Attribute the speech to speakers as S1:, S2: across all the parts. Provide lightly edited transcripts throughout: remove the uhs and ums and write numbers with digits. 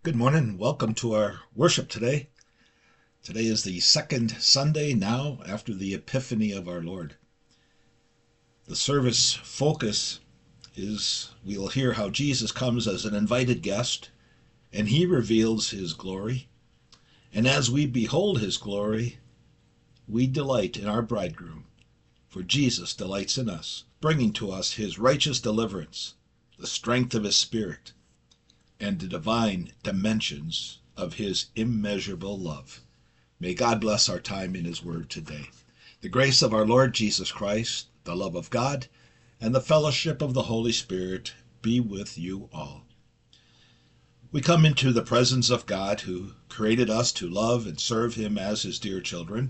S1: Good morning. Welcome to our worship today. Today is the second Sunday now after the Epiphany of our Lord. The service focus is we'll hear how Jesus comes as an invited guest and he reveals his glory. And as we behold his glory, we delight in our bridegroom, for Jesus delights in us, bringing to us his righteous deliverance, the strength of his Spirit, and the divine dimensions of his immeasurable love. May God bless our time in his word today. The grace of our Lord Jesus Christ, the love of God, and the fellowship of the Holy Spirit be with you all. We come into the presence of God who created us to love and serve him as his dear children.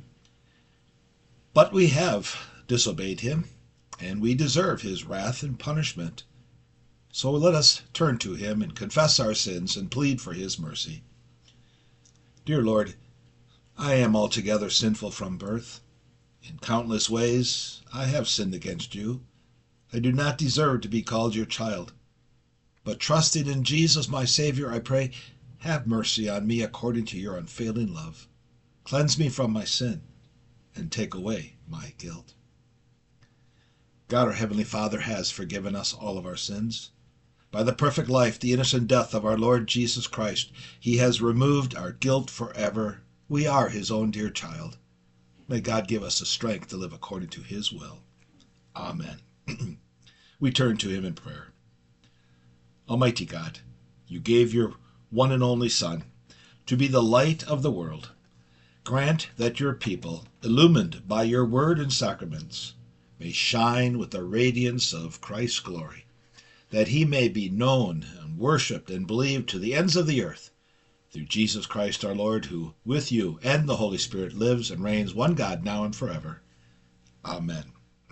S1: But we have disobeyed him, and we deserve his wrath and punishment. So let us turn to him and confess our sins and plead for his mercy. Dear Lord, I am altogether sinful from birth. In countless ways I have sinned against you. I do not deserve to be called your child. But trusting in Jesus, my Savior, I pray, have mercy on me according to your unfailing love. Cleanse me from my sin and take away my guilt. God, our Heavenly Father, has forgiven us all of our sins. By the perfect life, the innocent death of our Lord Jesus Christ, he has removed our guilt forever. We are his own dear child. May God give us the strength to live according to his will. Amen. We turn to him in prayer. Almighty God, you gave your one and only Son to be the light of the world. Grant that your people, illumined by your word and sacraments, may shine with the radiance of Christ's glory, that he may be known and worshipped and believed to the ends of the earth, through Jesus Christ our Lord, who with you and the Holy Spirit lives and reigns one God now and forever. Amen.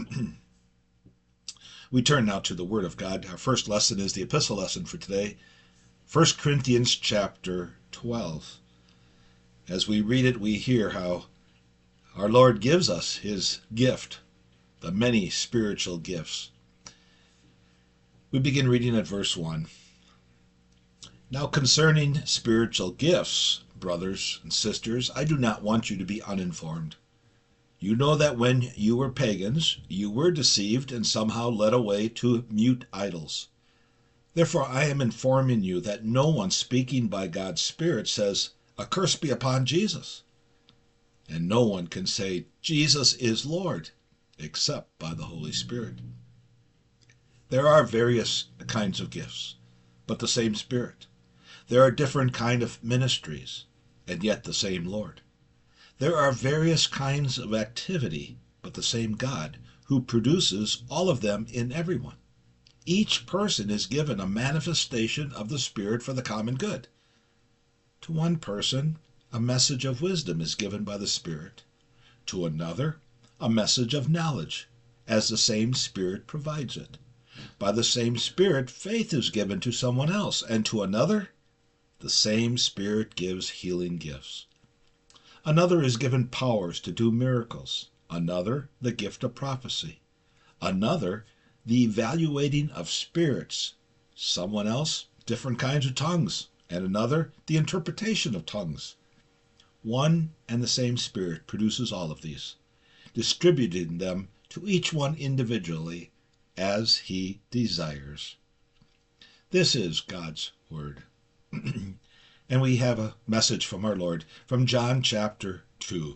S1: We turn now to the Word of God. Our first lesson is the epistle lesson for today, 1 Corinthians chapter 12. As we read it, we hear how our Lord gives us his gift, the many spiritual gifts. We begin reading at verse 1. Now concerning spiritual gifts, brothers and sisters, I do not want you to be uninformed. You know that when you were pagans, you were deceived and somehow led away to mute idols. Therefore I am informing you that no one speaking by God's Spirit says, "A curse be upon Jesus." And no one can say, "Jesus is Lord," except by the Holy Spirit. There are various kinds of gifts, but the same Spirit. There are different kinds of ministries, and yet the same Lord. There are various kinds of activity, but the same God, who produces all of them in everyone. Each person is given a manifestation of the Spirit for the common good. To one person, a message of wisdom is given by the Spirit. To another, a message of knowledge, as the same Spirit provides it. By the same Spirit, faith is given to someone else, and to another, the same Spirit gives healing gifts. Another is given powers to do miracles, another the gift of prophecy, another the evaluating of spirits, someone else different kinds of tongues, and another the interpretation of tongues. One and the same Spirit produces all of these, distributing them to each one individually as he desires. This is God's word. And we have a message from our Lord from John chapter 2.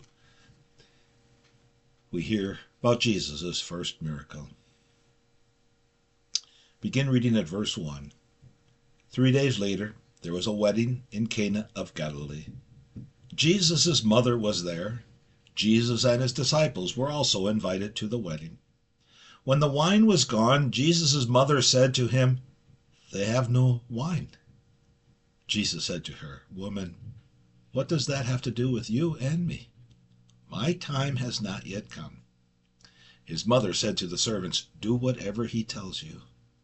S1: We hear about Jesus' first miracle. Begin reading at verse 1. 3 days later, there was a wedding in Cana of Galilee. Jesus' mother was there. Jesus and his disciples were also invited to the wedding. When the wine was gone, Jesus' mother said to him, "They have no wine." Jesus said to her, "Woman, what does that have to do with you and me? My time has not yet come." His mother said to the servants, "Do whatever he tells you."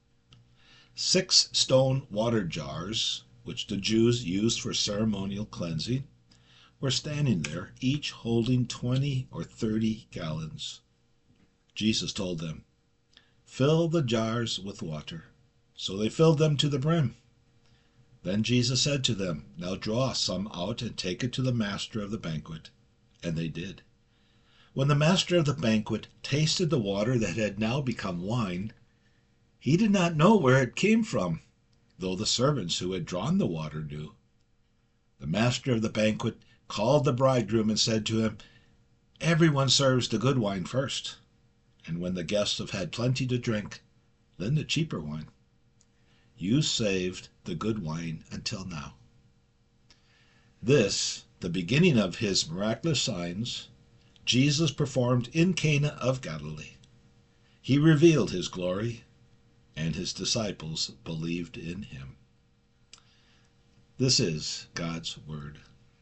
S1: 6 stone water jars, which the Jews used for ceremonial cleansing, were standing there, each holding 20 or 30 gallons. Jesus told them, "Fill the jars with water." So they filled them to the brim. Then Jesus said to them, "Now draw some out and take it to the master of the banquet." And they did. When the master of the banquet tasted the water that had now become wine, he did not know where it came from, though the servants who had drawn the water knew. The master of the banquet called the bridegroom and said to him, "Everyone serves the good wine first, and when the guests have had plenty to drink, then the cheaper wine. You saved the good wine until now." This, the beginning of his miraculous signs, Jesus performed in Cana of Galilee. He revealed his glory, and his disciples believed in him. This is God's word.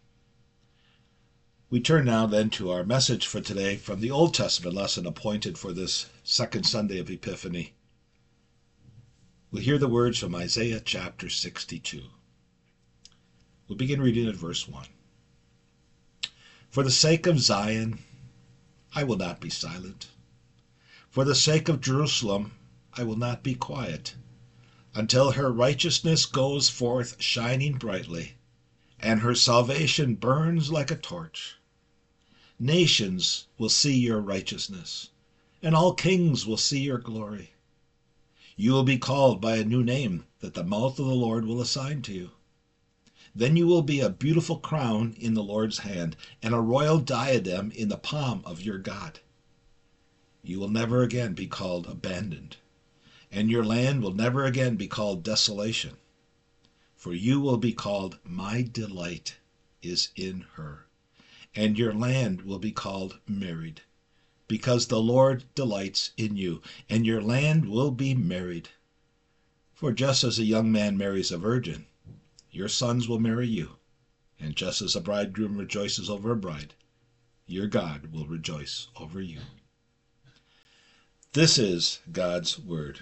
S1: We turn now then to our message for today from the Old Testament lesson appointed for this second Sunday of Epiphany. We'll hear the words from Isaiah chapter 62. We'll begin reading at verse 1. For the sake of Zion, I will not be silent. For the sake of Jerusalem, I will not be quiet, until her righteousness goes forth shining brightly, and her salvation burns like a torch. Nations will see your righteousness, and all kings will see your glory. You will be called by a new name that the mouth of the Lord will assign to you. Then you will be a beautiful crown in the Lord's hand, and a royal diadem in the palm of your God. You will never again be called abandoned, and your land will never again be called desolation. For you will be called, "My delight is in her," and your land will be called married, because the Lord delights in you, and your land will be married. For just as a young man marries a virgin, your sons will marry you, and just as a bridegroom rejoices over a bride, your God will rejoice over you. This is God's word.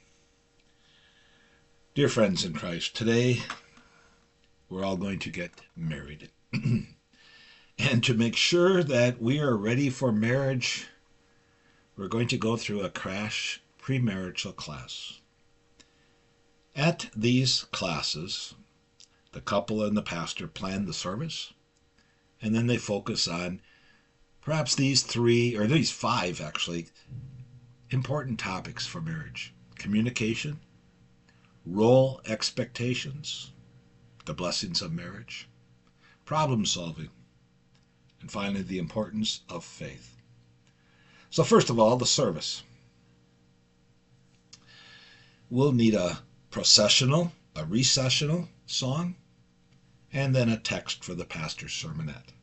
S1: Dear friends in Christ, today we're all going to get married. And to make sure that we are ready for marriage, we're going to go through a crash premarital class. At these classes, the couple and the pastor plan the service, and then they focus on perhaps these five actually, important topics for marriage: communication, role expectations, the blessings of marriage, problem solving, and finally the importance of faith. So first of all, the service. We'll need a processional, a recessional song, and then a text for the pastor's sermonette.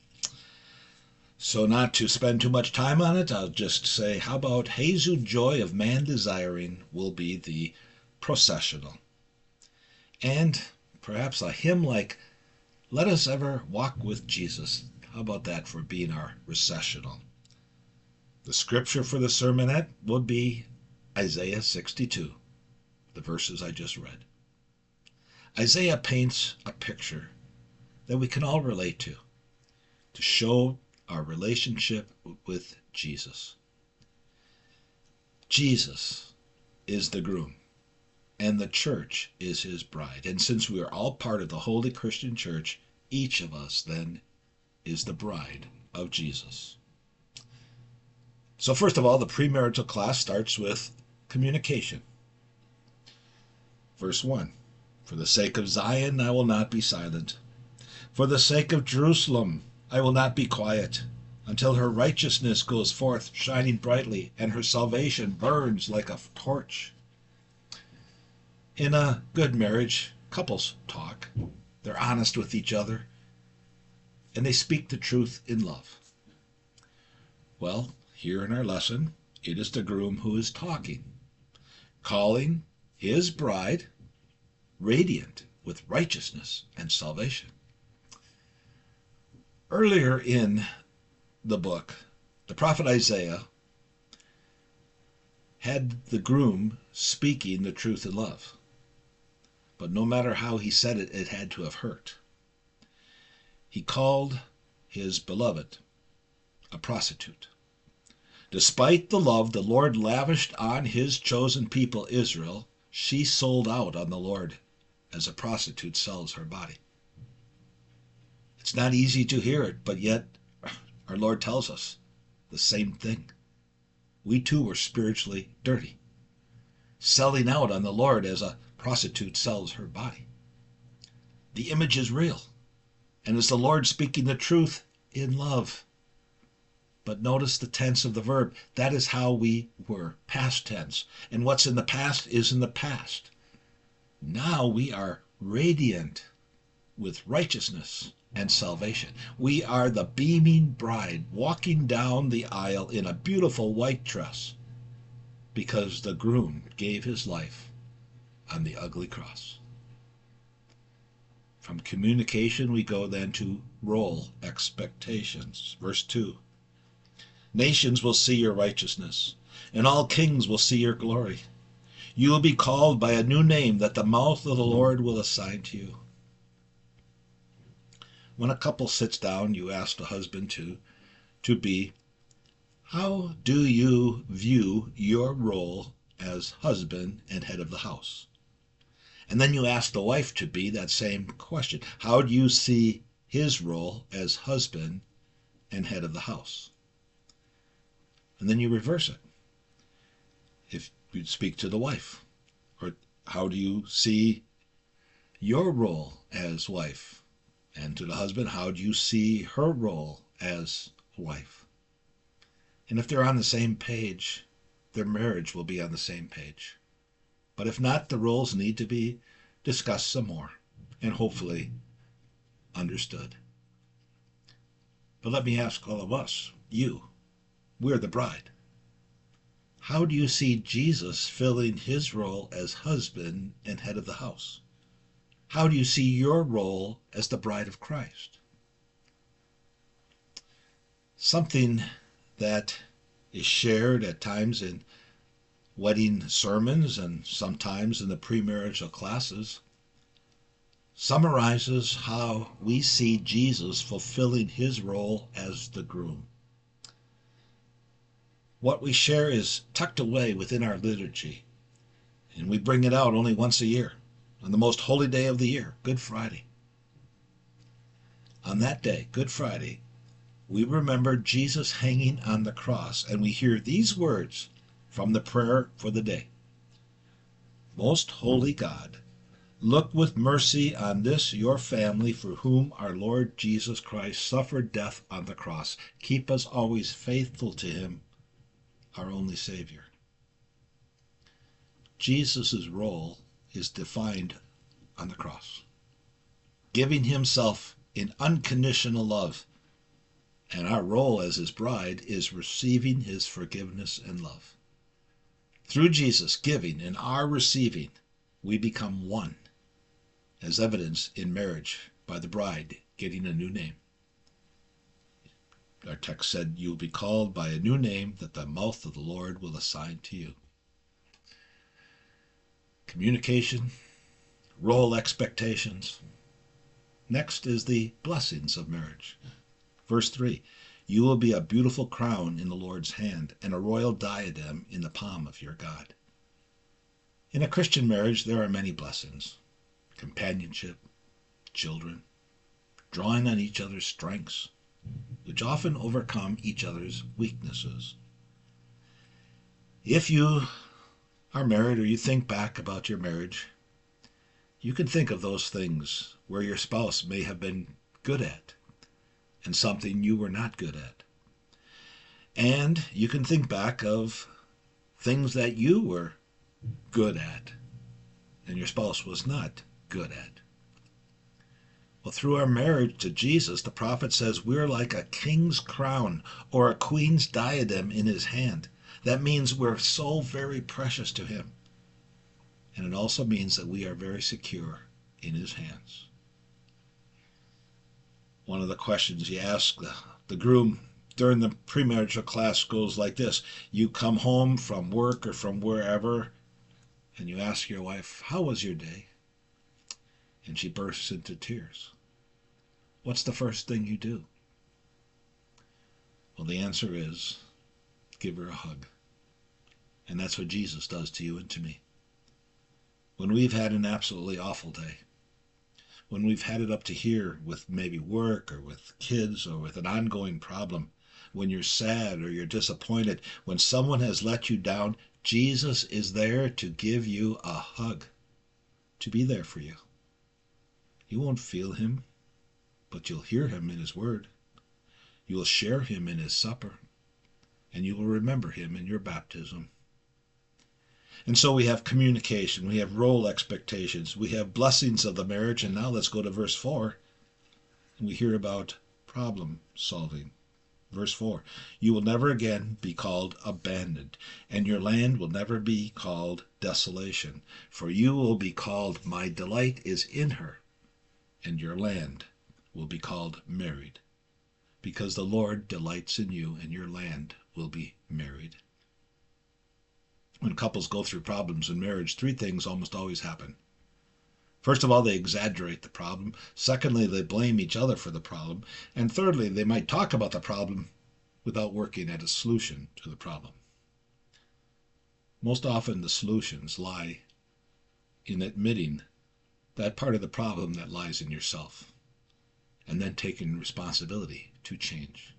S1: So not to spend too much time on it, I'll just say, how about Jesu joy of man desiring will be the processional. And perhaps a hymn like Let Us Ever Walk with Jesus. How about that for being our recessional? The scripture for the sermonette would be Isaiah 62, the verses I just read. Isaiah paints a picture that we can all relate to show our relationship with Jesus. Jesus is the groom, and the church is his bride. And since we are all part of the Holy Christian Church, each of us then is the bride of Jesus. So first of all, the premarital class starts with communication. Verse 1, for the sake of Zion, I will not be silent. For the sake of Jerusalem, I will not be quiet, until her righteousness goes forth shining brightly, and her salvation burns like a torch. In a good marriage, couples talk. They're honest with each other, and they speak the truth in love. Well, here in our lesson, it is the groom who is talking, calling his bride radiant with righteousness and salvation. Earlier in the book, the prophet Isaiah had the groom speaking the truth in love. But no matter how he said it, it had to have hurt. He called his beloved a prostitute. Despite the love the Lord lavished on his chosen people, Israel, she sold out on the Lord as a prostitute sells her body. It's not easy to hear it, but yet our Lord tells us the same thing. We too were spiritually dirty, selling out on the Lord as a prostitute sells her body. The image is real, and it's the Lord speaking the truth in love. But notice the tense of the verb. That is how we were, past tense. And what's in the past is in the past. Now we are radiant with righteousness and salvation. We are the beaming bride walking down the aisle in a beautiful white dress because the groom gave his life on the ugly cross. From communication, we go then to role expectations. Verse 2. Nations will see your righteousness, and all kings will see your glory. You will be called by a new name that the mouth of the Lord will assign to you. When a couple sits down, you ask the husband to be, how do you view your role as husband and head of the house? And then you ask the wife to be that same question. How do you see his role as husband and head of the house? And then you reverse it. If you speak to the wife, or how do you see your role as wife? And to the husband, how do you see her role as wife? And if they're on the same page, their marriage will be on the same page. But if not, the roles need to be discussed some more and hopefully understood. But let me ask all of us, we're the bride. How do you see Jesus filling his role as husband and head of the house? How do you see your role as the bride of Christ? Something that is shared at times in wedding sermons and sometimes in the premarital classes summarizes how we see Jesus fulfilling his role as the groom. What we share is tucked away within our liturgy, and we bring it out only once a year, on the most holy day of the year, Good Friday. On that day, Good Friday, we remember Jesus hanging on the cross, and we hear these words from the prayer for the day. Most holy God, look with mercy on this your family for whom our Lord Jesus Christ suffered death on the cross. Keep us always faithful to him, our only Savior. Jesus' role is defined on the cross, giving himself in unconditional love, and our role as his bride is receiving his forgiveness and love. Through Jesus' giving and our receiving, we become one, as evidenced in marriage by the bride getting a new name. Our text said, you will be called by a new name that the mouth of the Lord will assign to you. Communication, role expectations. Next is the blessings of marriage. Verse 3, you will be a beautiful crown in the Lord's hand and a royal diadem in the palm of your God. In a Christian marriage, there are many blessings. Companionship, children, drawing on each other's strengths, which often overcome each other's weaknesses. If you are married or you think back about your marriage, you can think of those things where your spouse may have been good at and something you were not good at. And you can think back of things that you were good at and your spouse was not good at. Well, through our marriage to Jesus, the prophet says we're like a king's crown or a queen's diadem in his hand. That means we're so very precious to him. And it also means that we are very secure in his hands. One of the questions you ask the groom during the premarital class goes like this. You come home from work or from wherever, and you ask your wife, how was your day? And she bursts into tears. What's the first thing you do? Well, the answer is, give her a hug. And that's what Jesus does to you and to me. when we've had an absolutely awful day, when we've had it up to here with maybe work or with kids or with an ongoing problem, when you're sad or you're disappointed, when someone has let you down, Jesus is there to give you a hug, to be there for you. You won't feel him, but you'll hear him in his word. You will share him in his supper, and you will remember him in your baptism. And so we have communication, we have role expectations, we have blessings of the marriage, and now let's go to verse 4. And we hear about problem solving. Verse 4, you will never again be called abandoned, and your land will never be called desolation, for you will be called, my delight is in her, and your land will be called married, because the Lord delights in you, and your land will be married. When couples go through problems in marriage, three things almost always happen. First of all, they exaggerate the problem. Secondly, they blame each other for the problem. And thirdly, they might talk about the problem without working at a solution to the problem. Most often, the solutions lie in admitting that part of the problem that lies in yourself, and then taking responsibility to change.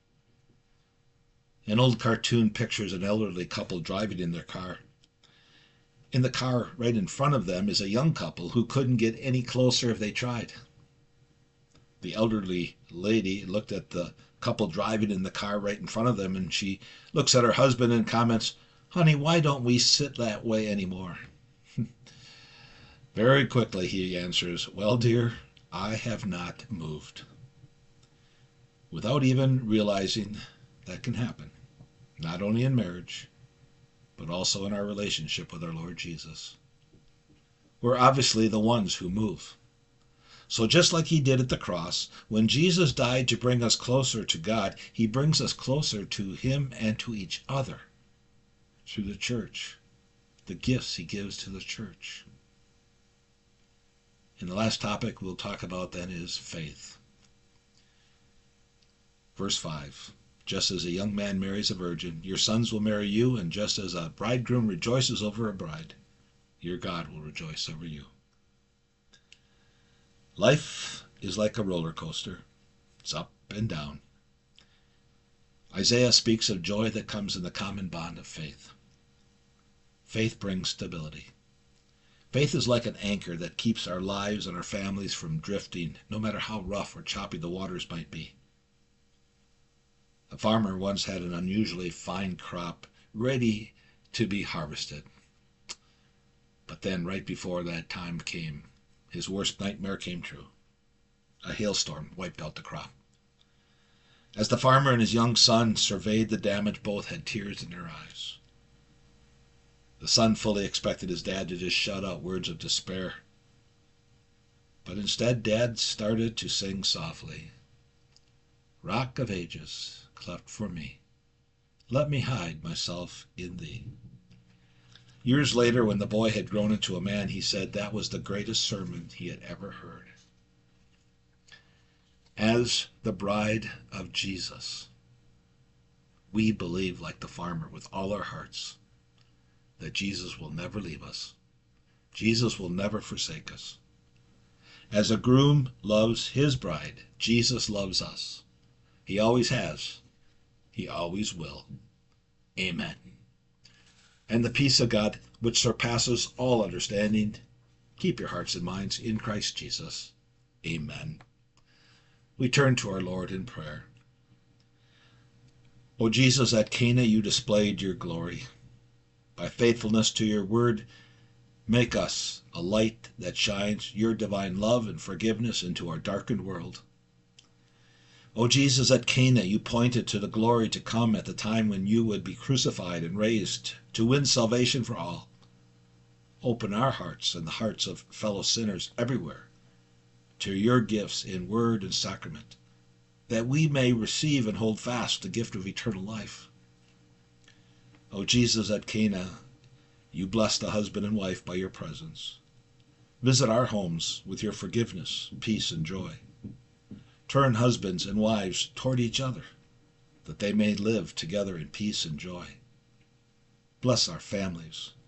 S1: An old cartoon pictures an elderly couple driving in their car. In the car right in front of them is a young couple who couldn't get any closer if they tried. The elderly lady looked at the couple driving in the car right in front of them, and she looks at her husband and comments, "Honey, why don't we sit that way anymore?" Very quickly he answers, "Well, dear, I have not moved." Without even realizing that can happen, not only in marriage, but also in our relationship with our Lord Jesus. We're obviously the ones who move. So just like he did at the cross, when Jesus died to bring us closer to God, he brings us closer to him and to each other through the church, the gifts he gives to the church. And the last topic we'll talk about then is faith. Verse 5. Just as a young man marries a virgin, your sons will marry you, and just as a bridegroom rejoices over a bride, your God will rejoice over you. Life is like a roller coaster. It's up and down. Isaiah speaks of joy that comes in the common bond of faith. Faith brings stability. Faith is like an anchor that keeps our lives and our families from drifting, no matter how rough or choppy the waters might be. A farmer once had an unusually fine crop ready to be harvested. But then, right before that time came, his worst nightmare came true. A hailstorm wiped out the crop. As the farmer and his young son surveyed the damage, both had tears in their eyes. The son fully expected his dad to just shout out words of despair. But instead, Dad started to sing softly, "Rock of ages, cleft for me, let me hide myself in thee." Years later, when the boy had grown into a man, he said that was the greatest sermon he had ever heard. As the bride of Jesus, we believe, like the farmer, with all our hearts, that Jesus will never leave us. Jesus will never forsake us. As a groom loves his bride, Jesus loves us. He always has. He always will. Amen. And the peace of God, which surpasses all understanding, keep your hearts and minds in Christ Jesus. Amen. We turn to our Lord in prayer. O Jesus, at Cana you displayed your glory. By faithfulness to your word, make us a light that shines your divine love and forgiveness into our darkened world. O Jesus, at Cana you pointed to the glory to come at the time when you would be crucified and raised to win salvation for all. Open our hearts and the hearts of fellow sinners everywhere to your gifts in word and sacrament, that we may receive and hold fast the gift of eternal life. O Jesus, at Cana you blessed the husband and wife by your presence. Visit our homes with your forgiveness, peace, and joy. Turn husbands and wives toward each other, that they may live together in peace and joy. Bless our families.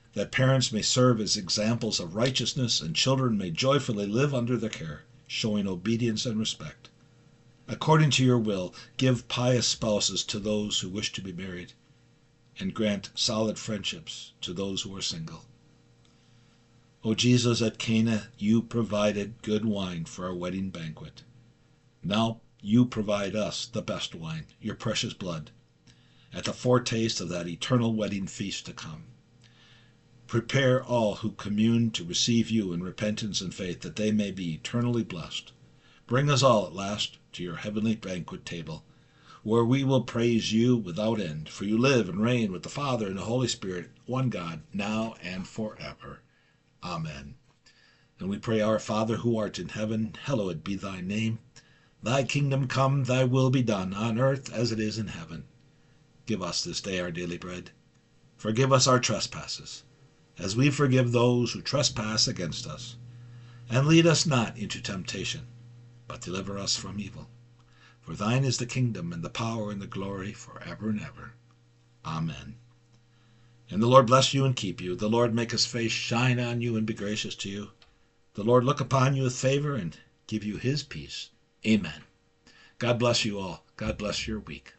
S1: that parents may serve as examples of righteousness and children may joyfully live under their care, showing obedience and respect. According to your will, give pious spouses to those who wish to be married, and grant solid friendships to those who are single. O Jesus, at Cana you provided good wine for our wedding banquet. Now you provide us the best wine, your precious blood, at the foretaste of that eternal wedding feast to come. Prepare all who commune to receive you in repentance and faith, that they may be eternally blessed. Bring us all at last to your heavenly banquet table, where we will praise you without end, for you live and reign with the Father and the Holy Spirit, one God, now and forever. Amen. And we pray, Our Father, who art in heaven, hallowed be thy name. Thy kingdom come, thy will be done, on earth as it is in heaven. Give us this day our daily bread. Forgive us our trespasses, as we forgive those who trespass against us. And lead us not into temptation, but deliver us from evil. For thine is the kingdom, and the power, and the glory, forever and ever. Amen. And the Lord bless you and keep you. The Lord make his face shine on you and be gracious to you. The Lord look upon you with favor and give you his peace. Amen. God bless you all. God bless your week.